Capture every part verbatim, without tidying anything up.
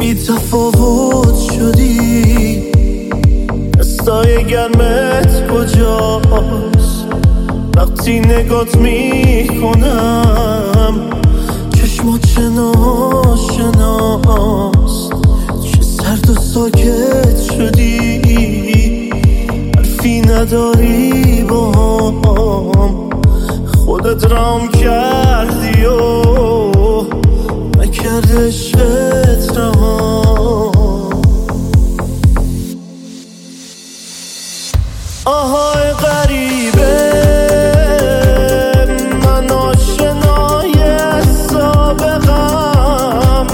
بی تفاوت شدی، دستای گرمت کجاست؟ وقتی نگات میکنم چشمات چه ناشناست، چه سرد و ساکت شدی، حرفی نداری باهم، خودت رام کردی و نکرد عشقت رهام. آهای غریبه من آشنای سابقم،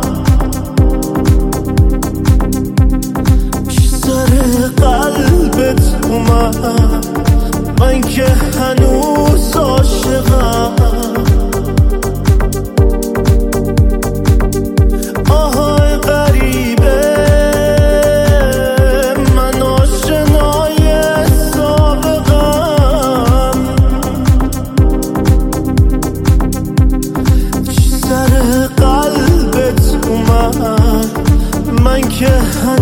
چی سر قلبت اومد؟ من که هنوز عاشقم. آهای غریبه من آشنای سابقم، چی سر قلبت اومد؟ من که